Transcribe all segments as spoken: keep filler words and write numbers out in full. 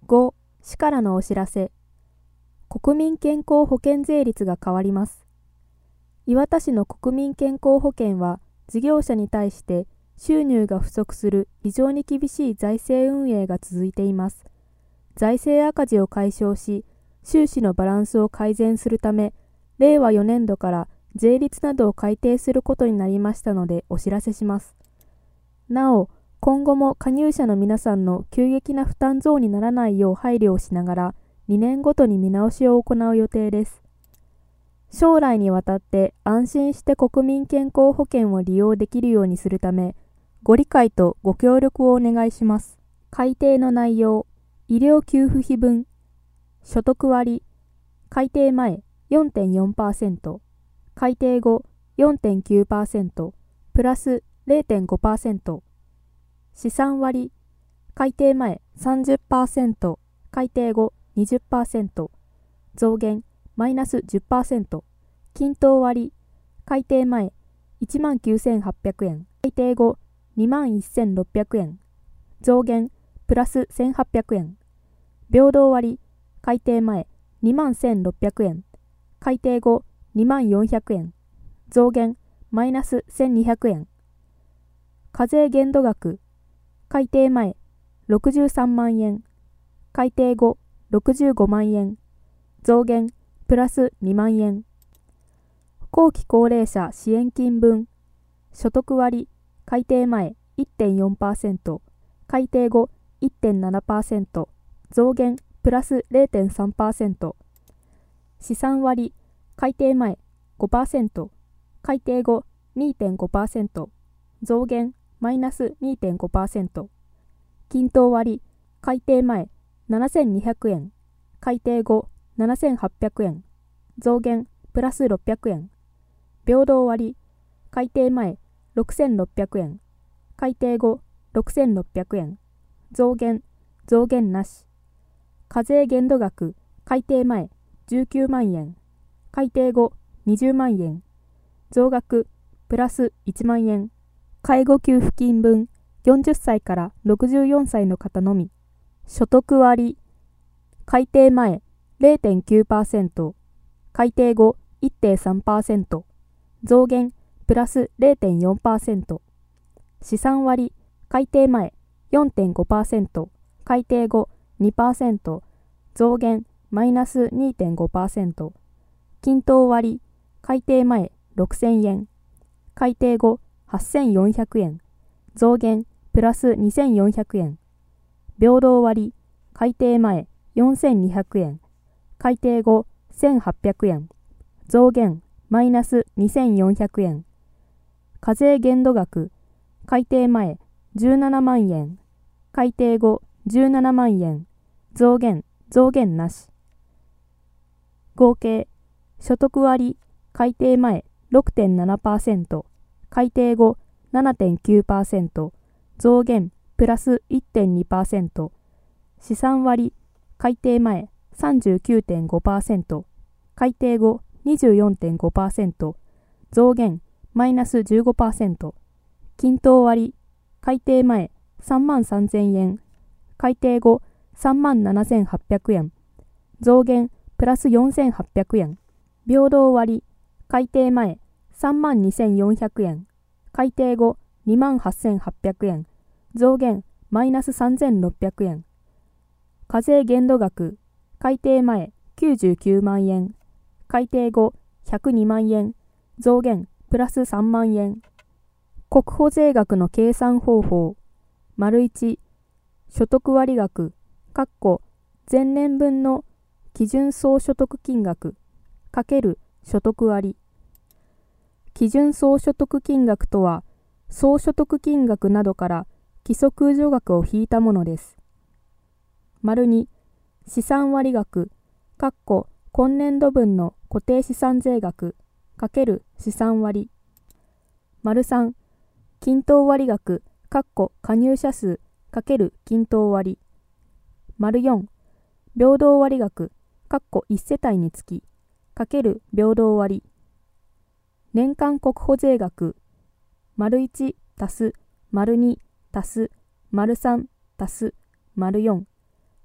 ご. 市からのお知らせ。国民健康保険税率が変わります。磐田市の国民健康保険は、事業者に対して収入が不足する非常に厳しい財政運営が続いています。財政赤字を解消し、収支のバランスを改善するため、れいわよねんどから税率などを改定することになりましたのでお知らせします。なお、今後も加入者の皆さんの急激な負担増にならないよう配慮をしながら、にねんごとに見直しを行う予定です。将来にわたって安心して国民健康保険を利用できるようにするため、ご理解とご協力をお願いします。改定の内容、医療給付費分、所得割、改定前 よんてんよんパーセント、改定後 よんてんきゅうパーセント、プラス れいてんごパーセント、資産割、改定前 さんじゅっパーセント、改定後 にじゅっパーセント、増減マイナス じゅっパーセント、均等割、改定前 いちまんきゅうせんはっぴゃくえん、改定後 にまんせんろっぴゃくえん、増減プラスせんはっぴゃくえん、平等割、改定前 にまんせんろっぴゃくえん、改定後 にまんよんひゃくえん、増減マイナスせんにひゃくえん、課税限度額、改定前ろくじゅうさんまんえん、改定後ろくじゅうごまんえん、増減プラスにまんえん、後期高齢者支援金分、所得割、改定前 いってんよんパーセント、改定後 いってんななパーセント、増減プラス れいてんさんパーセント、資産割、改定前 ごパーセント、改定後 にてんごパーセント、増減マイナス にてんごパーセント、均等割、改定前ななせんにひゃくえん、改定後ななせんはっぴゃくえん、増減プラスろっぴゃくえん、平等割、改定前ろくせんろっぴゃくえん、改定後ろくせんろっぴゃくえん、増減、増減なし、課税限度額、改定前じゅうきゅうまんえん、改定後にじゅうまんえん、増額プラスいちまんえん、介護給付金分、よんじゅっさいからろくじゅうよんさいの方のみ、所得割、改定前 れいてんきゅうパーセント、改定後 いってんさんパーセント、増減プラス れいてんよんパーセント、資産割、改定前 よんてんごパーセント、改定後 にパーセント、増減マイナス にてんごパーセント、均等割、改定前ろくせんえん、改定後はっせんよんひゃくえん、増減プラスにせんよんひゃくえん、平等割、改定前よんせんにひゃくえん、改定後せんはっぴゃくえん、増減マイナスにせんよんひゃくえん、課税限度額、改定前じゅうななまんえん、改定後じゅうななまんえん、増減、増減なし。合計、所得割、改定前 ろくてんななパーセント、改定後 ななてんきゅうパーセント、増減プラス いってんにパーセント、資産割、改定前 さんじゅうきゅうてんごパーセント、改定後 にじゅうよんてんごパーセント、増減マイナス じゅうごパーセント、均等割、改定前さんまんさんぜんえん、改定後さんまんななせんはっぴゃくえん、増減プラスよんせんはっぴゃくえん、平等割、改定前さんまんにせんよんひゃくえん、改定後にまんはっせんはっぴゃくえん、増減マイナスさんぜんろっぴゃくえん、課税限度額、改定前きゅうじゅうきゅうまんえん、改定後ひゃくにまんえん、増減プラスさんまんえん、国保税額の計算方法、丸いち、所得割額、括弧前年分の基準総所得金額、かける所得割。基準総所得金額とは、総所得金額などから基礎控除額を引いたものです。丸に、資産割額、括弧今年度分の固定資産税額、かける資産割。丸さん、均等割額、括弧加入者数、かける均等割。丸よん、平等割額、括弧いち世帯につき、かける平等割。年間国保税額、丸いち足す丸に足す丸さん足す丸よん、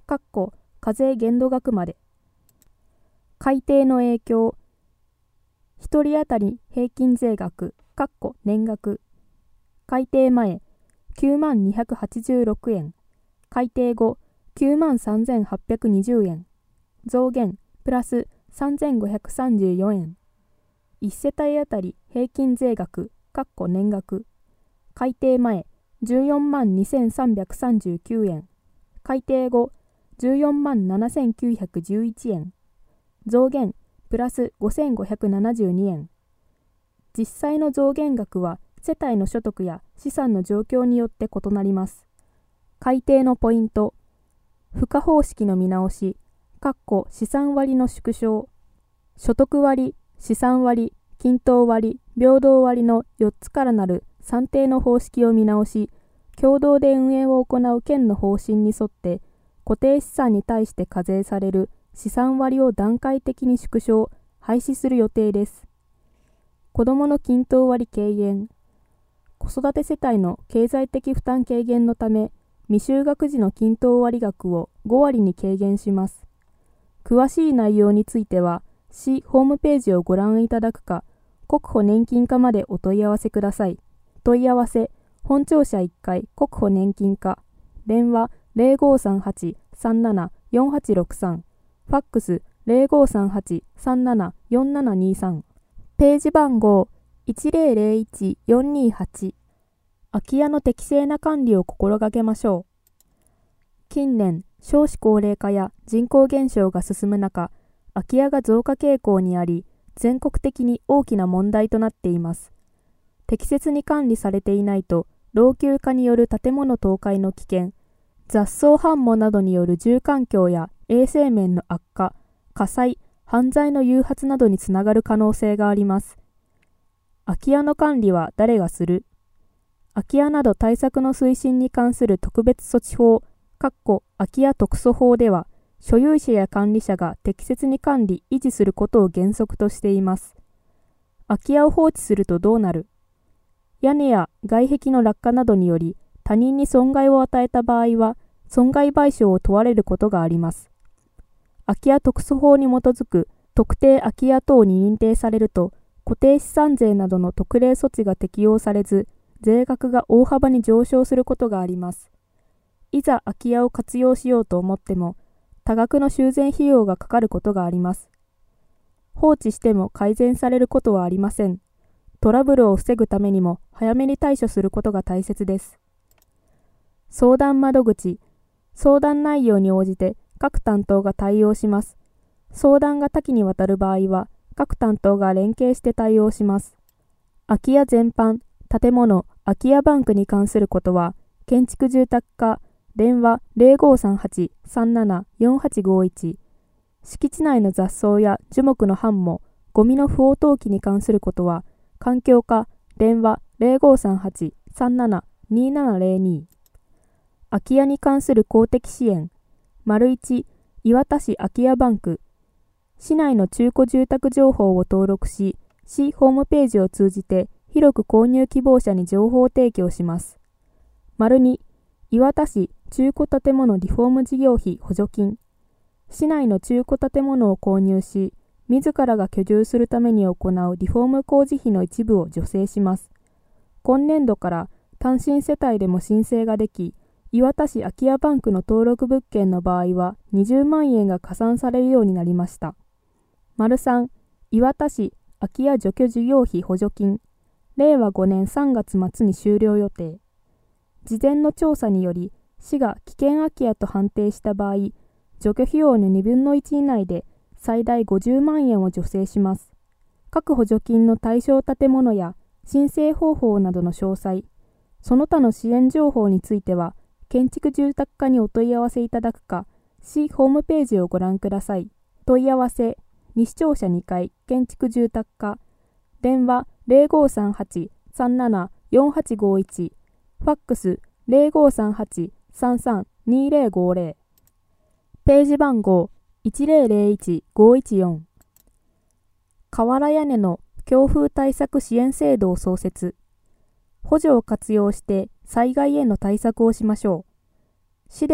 （課税限度額まで）。改定の影響。ひとり当たり平均税額（年額）。改定前、きゅうまんにひゃくはちじゅうろくえん。改定後、きゅうまんさんぜんはっぴゃくにじゅうえん。増減、プラスさんぜんごひゃくさんじゅうよえん。いち世帯当たり平均税額（年額）。改定前、じゅうよんまんにせんさんびゃくさんじゅうきゅうえん。改定後、じゅうよんまんななせんきゅうひゃくじゅういちえん。増減、プラスごせんごひゃくななじゅうにえん。実際の増減額は世帯の所得や資産の状況によって異なります。改定のポイント。付加方式の見直し、資産割の縮小。所得割、資産割、均等割、平等割のよっつからなる算定の方式を見直し、共同で運営を行う県の方針に沿って固定資産に対して課税される資産割を段階的に縮小、廃止する予定です。子どもの均等割軽減。子育て世帯の経済的負担軽減のため、未就学児の均等割額をごわりに軽減します。詳しい内容については、市ホームページをご覧いただくか、国保年金課までお問い合わせください。問い合わせ、本庁舎いっかい国保年金課。電話ゼロごさんはち さんなな よんはちろくさん。ファックスゼロごさんはち さんなな よんななにさん。ページ番号いちゼロゼロいち よんにはち。空き家の適正な管理を心がけましょう。近年、少子高齢化や人口減少が進む中、空き家が増加傾向にあり、全国的に大きな問題となっています。適切に管理されていないと、老朽化による建物倒壊の危険、雑草繁茂などによる住環境や衛生面の悪化、火災、犯罪の誘発などにつながる可能性があります。空き家の管理は誰がする？空き家など対策の推進に関する特別措置法、空き家特措法では、所有者や管理者が適切に管理・維持することを原則としています。空き家を放置するとどうなる？屋根や外壁の落下などにより他人に損害を与えた場合は、損害賠償を問われることがあります。空き家特措法に基づく特定空き家等に認定されると、固定資産税などの特例措置が適用されず、税額が大幅に上昇することがあります。いざ空き家を活用しようと思っても、多額の修繕費用がかかることがあります。放置しても改善されることはありません。トラブルを防ぐためにも早めに対処することが大切です。相談窓口。相談内容に応じて各担当が対応します。相談が多岐にわたる場合は、各担当が連携して対応します。空き家全般、建物、空き家バンクに関することは、建築住宅課、電話ゼロごさんはち さんなな よんはちごいち。敷地内の雑草や樹木の繁茂、ゴミの不法投棄に関することは、環境課、電話ゼロごさんはち さんなな にななゼロに。空き家に関する公的支援、丸いち、磐田市空き家バンク。市内の中古住宅情報を登録し、市ホームページを通じて広く購入希望者に情報提供します。丸に、磐田市中古建物リフォーム事業費補助金。市内の中古建物を購入し、自らが居住するために行うリフォーム工事費の一部を助成します。今年度から単身世帯でも申請ができ、磐田市空き家バンクの登録物件の場合はにじゅうまんえんが加算されるようになりました。丸さん、磐田市空き家除去事業費補助金。れいわごねんさんがつ末に終了予定。事前の調査により、市が危険空き家と判定した場合、除去費用のにぶんのいち以内で最大ごじゅうまんえんを助成します。各補助金の対象建物や申請方法などの詳細、その他の支援情報については、建築住宅課にお問い合わせいただくか、市ホームページをご覧ください。問い合わせ、西庁舎にかい建築住宅課、電話ゼロごさんはち さんなな よんはちごいち、ファックスゼロごさんはち さんさん にゼロごゼロ。ページ番号いちゼロゼロいち ごいちよん。瓦屋根の強風対策支援制度を創設。補助を活用して災害への対策をしましょう。市では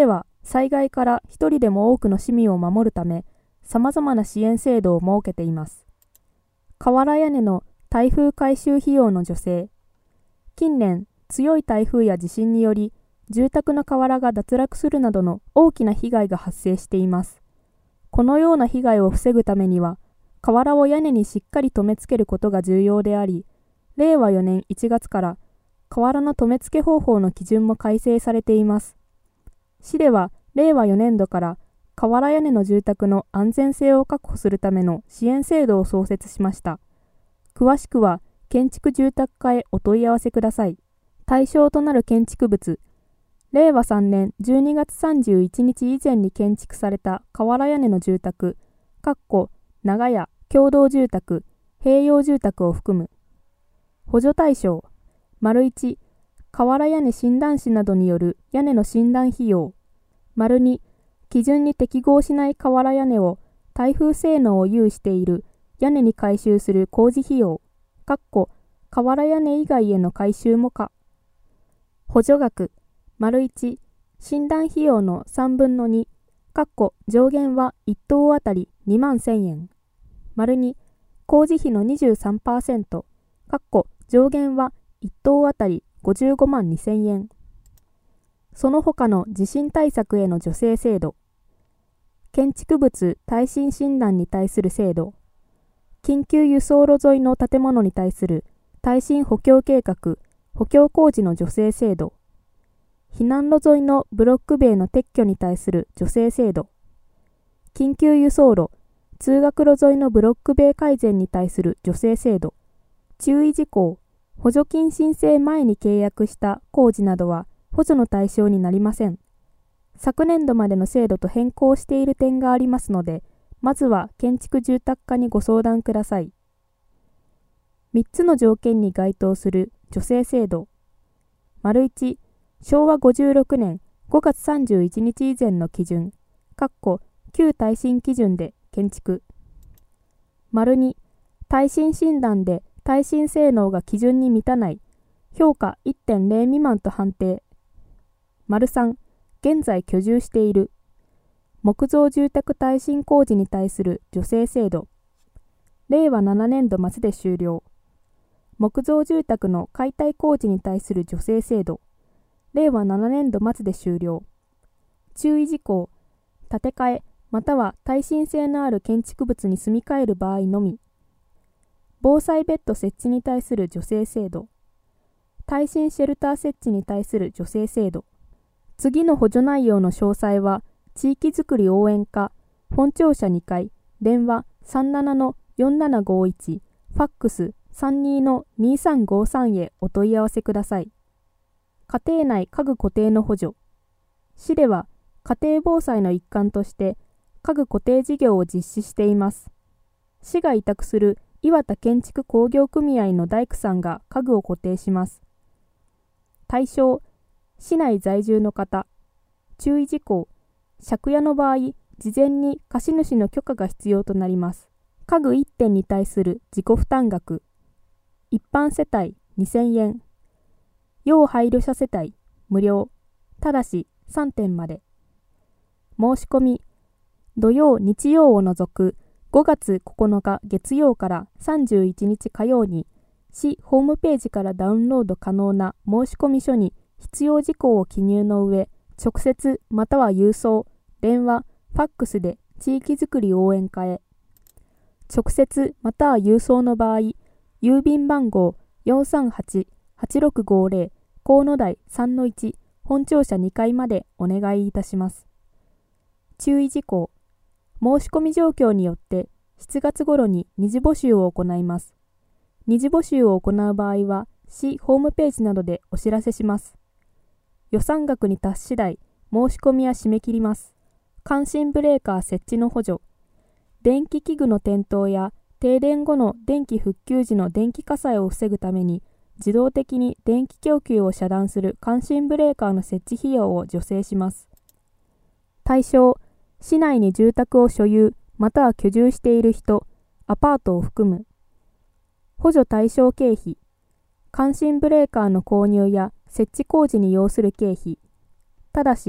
災害から一人でも多くの市民を守るため、様々な支援制度を設けています。瓦屋根の台風改修費用の助成。近年、強い台風や地震により、住宅の瓦が脱落するなどの大きな被害が発生しています。このような被害を防ぐためには、瓦を屋根にしっかり留め付けることが重要であり、れいわよねんいちがつから瓦の留め付け方法の基準も改正されています。市ではれいわよねんどから瓦屋根の住宅の安全性を確保するための支援制度を創設しました。詳しくは建築住宅課へお問い合わせください。対象となる建築物。れいわさんねんじゅうにがつさんじゅういちにち以前に建築された瓦屋根の住宅、長屋、共同住宅、併用住宅を含む。補助対象。いち、瓦屋根診断士などによる屋根の診断費用。に、基準に適合しない瓦屋根を耐風性能を有している屋根に改修する工事費用。瓦屋根以外への改修も可。補助額。いち、診断費用のさんぶんのに、上限はいっとうあたりにまんせんえん。に、工事費の にじゅうさんパーセント、上限はいっとうあたりごじゅうごまんにせんえん。その他の地震対策への助成制度。建築物耐震診断に対する制度。緊急輸送路沿いの建物に対する耐震補強計画、補強工事の助成制度。避難路沿いのブロック塀の撤去に対する助成制度。緊急輸送路、通学路沿いのブロック塀改善に対する助成制度。注意事項、補助金申請前に契約した工事などは補助の対象になりません。昨年度までの制度と変更している点がありますので、まずは建築住宅課にご相談ください。みっつの条件に該当する助成制度。いち、しょうわごじゅうろくねんごがつさんじゅういちにち以前の基準、旧耐震基準で建築。に、耐震診断で耐震性能が基準に満たない、評価 いってんれい 未満と判定。さん、現在居住している。木造住宅耐震工事に対する助成制度。れいわななねんど末で終了。木造住宅の解体工事に対する助成制度。れいわななねんど末で終了。注意事項、建て替えまたは耐震性のある建築物に住み替える場合のみ。防災ベッド設置に対する助成制度。耐震シェルター設置に対する助成制度。次の補助内容の詳細は、地域づくり応援課、本庁舎にかい、電話 さんななのよんななごいち、ファックス さんにのにさんごさん へお問い合わせください。家庭内家具固定の補助。市では、家庭防災の一環として、家具固定事業を実施しています。市が委託する岩田建築工業組合の大工さんが家具を固定します。対象、市内在住の方。注意事項、借家の場合、事前に貸主の許可が必要となります。家具いってんに対する自己負担額。一般世帯にせんえん。要配慮者世帯無料。ただしさんてんまで。申し込み、土曜日曜を除くごがつここのか月曜からさんじゅういちにち火曜に、市ホームページからダウンロード可能な申込書に必要事項を記入の上、直接または郵送、電話、ファックスで地域づくり応援課へ。直接または郵送の場合、郵便番号 よんさんはちはちろくごぜろ 河野台 さんのいち 本庁舎にかいまでお願いいたします。注意事項、申し込み状況によってしちがつ頃に二次募集を行います。二次募集を行う場合は、市ホームページなどでお知らせします。予算額に達し次第、申し込みは締め切ります。感震ブレーカー設置の補助。電気器具の点灯や停電後の電気復旧時の電気火災を防ぐために、自動的に電気供給を遮断する感震ブレーカーの設置費用を助成します。対象、市内に住宅を所有または居住している人、アパートを含む。補助対象経費、感震ブレーカーの購入や設置工事に要する経費。ただし、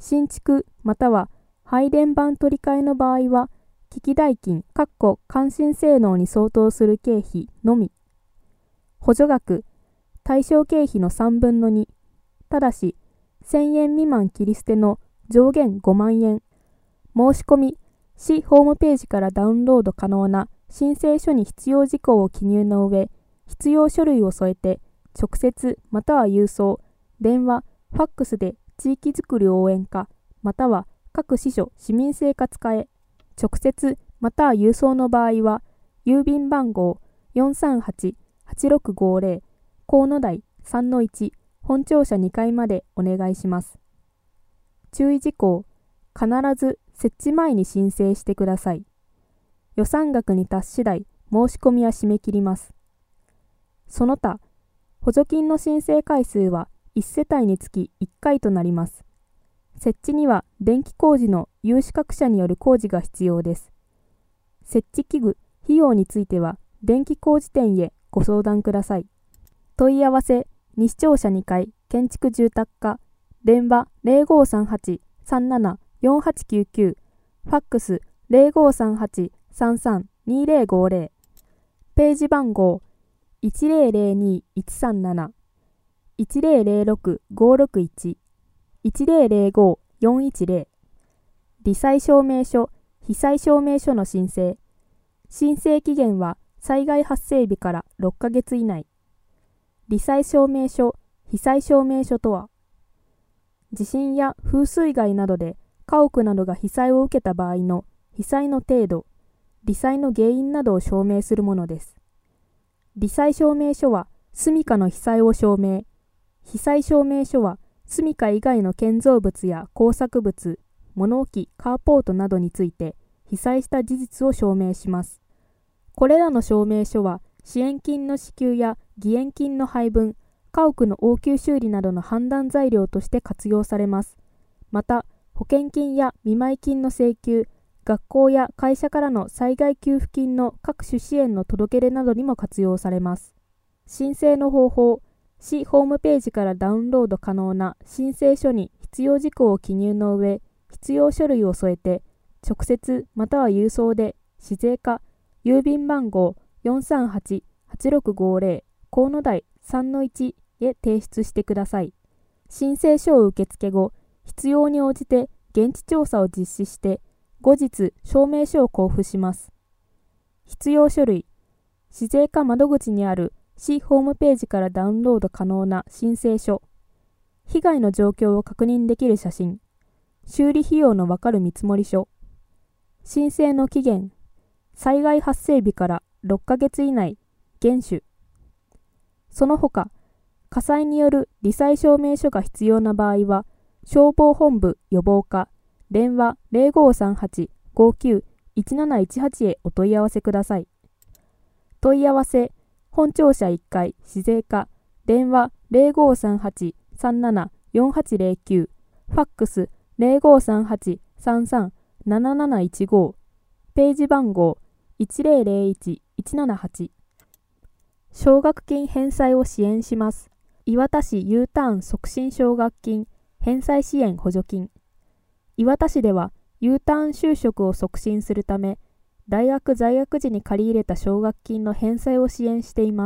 新築または配電盤取り替えの場合は、機器代金感震性能に相当する経費のみ。補助額、対象経費のさんぶんのに。ただし、せんえん未満切り捨ての上限ごまんえん。申し込み、市ホームページからダウンロード可能な申請書に必要事項を記入の上、必要書類を添えて、直接または郵送、電話、ファックスで地域づくり応援課、または各支所市民生活課へ、直接または郵送の場合は、郵便番号 よんさんはちはちろくごぜろ 河野台 さんのいち 本庁舎にかいまでお願いします。注意事項、必ず設置前に申請してください。予算額に達し次第、申し込みは締め切ります。その他、補助金の申請回数はいち世帯につきいっかいとなります。設置には電気工事の有資格者による工事が必要です。設置器具、費用については電気工事店へご相談ください。問い合わせ、西庁舎にかい建築住宅課、電話 ゼロごさんはち さんなな よんはちきゅうきゅう、ファックス ゼロごさんはち さんさん にゼロごゼロ、ページ番号 いちゼロゼロに いちさんなな、いちゼロゼロろく ごろくいち、いちゼロゼロご よんいちゼロ、罹災証明書、被災証明書の申請。申請期限は災害発生日からろっかげつ以内。罹災証明書、被災証明書とは、地震や風水害などで家屋などが被災を受けた場合の被災の程度、罹災の原因などを証明するものです。罹災証明書は住処の被災を証明。被災証明書は住処以外の建造物や工作物、物置、カーポートなどについて被災した事実を証明します。これらの証明書は支援金の支給や義援金の配分、家屋の応急修理などの判断材料として活用されます。また、保険金や見舞金の請求、学校や会社からの災害給付金の各種支援の届け出などにも活用されます。申請の方法、市ホームページからダウンロード可能な申請書に必要事項を記入の上、必要書類を添えて、直接または郵送で市税課、郵便番号 よんさんはち はちろくごゼロ 河野台 さんのいち へ提出してください。申請書を受付後、必要に応じて現地調査を実施して、後日証明書を交付します。必要書類、市税課窓口にある市ホームページからダウンロード可能な申請書、被害の状況を確認できる写真、修理費用のわかる見積書、申請の期限、災害発生日からろっかげつ以内、厳守。その他、火災による罹災証明書が必要な場合は、消防本部予防課、電話 ゼロごさんはち ごきゅう いちなないちはち へお問い合わせください。問い合わせ、本庁舎いっかい市税課、電話 ゼロごさんはち さんなな よんはちゼロきゅう、ファックス ゼロごさんはち さんさん なななないちご、ページ番号 いちゼロゼロいち いちななはち。奨学金返済を支援します。磐田市 U ターン促進奨学金返済支援補助金。磐田市では U ターン就職を促進するため、大学在学時に借り入れた奨学金の返済を支援しています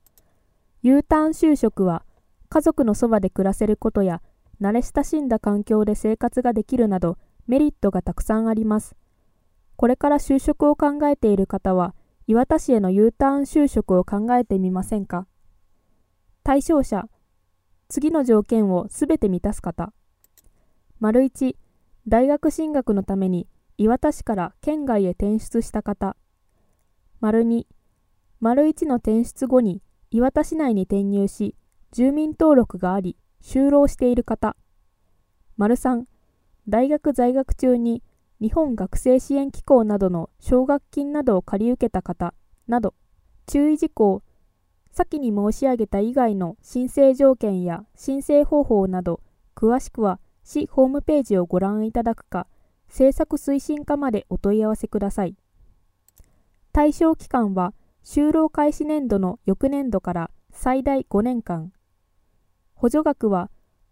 。U ターン就職は、家族のそばで暮らせることや、慣れ親しんだ環境で生活ができるなど、メリットがたくさんあります。これから就職を考えている方は、磐田市への U ターン就職を考えてみませんか？対象者、次の条件をすべて満たす方。丸いち、大学進学のために磐田市から県外へ転出した方。丸に、丸いちの転出後に磐田市内に転入し、住民登録があり、就労している方。丸さん、大学在学中に日本学生支援機構などの奨学金などを借り受けた方など。注意事項、先に申し上げた以外の申請条件や申請方法など、詳しくは市ホームページをご覧いただくか、政策推進課までお問い合わせください。対象期間は、就労開始年度の翌年度から最大ごねんかん。補助額は、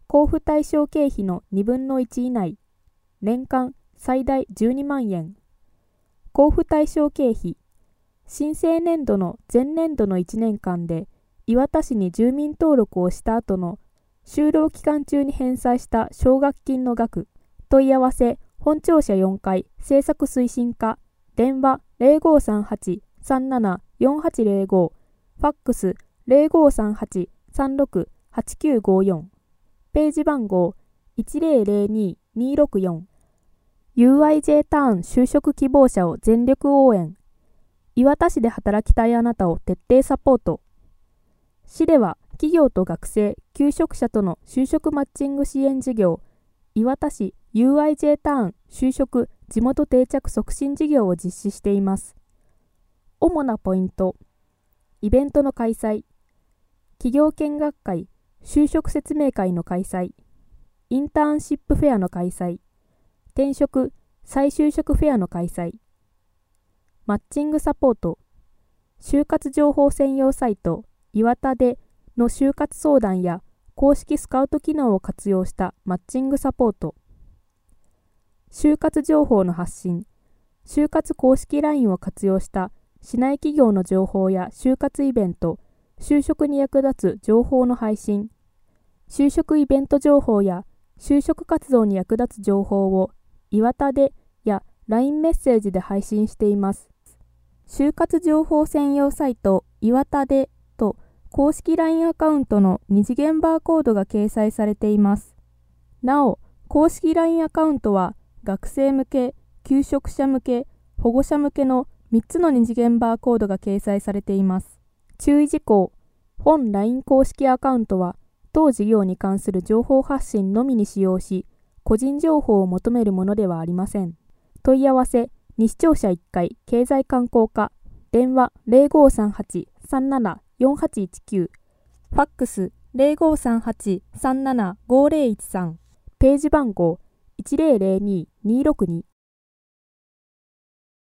交付対象経費のにぶんのいち以内、年間最大じゅうにまんえん。交付対象経費、申請年度の前年度のいちねんかんで、磐田市に住民登録をした後の就労期間中に返済した奨学金の額。問い合わせ、本庁舎よんかい、政策推進課、電話 ゼロごさんはち さんなな よんはちゼロご、ファックス ゼロごさんはち さんろく はちきゅうごよん、ページ番号 いちゼロゼロに にろくよん。ユーアイジェー ターン就職希望者を全力応援。磐田市で働きたいあなたを徹底サポート。市では企業と学生、求職者との就職マッチング支援事業、磐田市 ユーアイジェー ターン就職地元定着促進事業を実施しています。主なポイント。イベントの開催。企業見学会、就職説明会の開催。インターンシップフェアの開催。転職、再就職フェアの開催。マッチングサポート。就活情報専用サイト、磐田での就活相談や公式スカウト機能を活用したマッチングサポート。就活情報の発信。就活公式 ライン を活用した市内企業の情報や就活イベント、就職に役立つ情報の配信。就職イベント情報や就職活動に役立つ情報を磐田でや ライン メッセージで配信しています。就活情報専用サイト磐田でと公式 ライン アカウントの二次元バーコードが掲載されています。なお、公式 ライン アカウントは学生向け、求職者向け、保護者向けのみっつの二次元バーコードが掲載されています。注意事項。本 ライン 公式アカウントは当事業に関する情報発信のみに使用し、個人情報を求めるものではありません。問い合わせ、西庁舎いっかい経済観光課、電話 ゼロごさんはち さんなな よんはちいちきゅう、ファックス ゼロごさんはち さんなな ごゼロいちさん、ページ番号 いちゼロゼロに にろくに。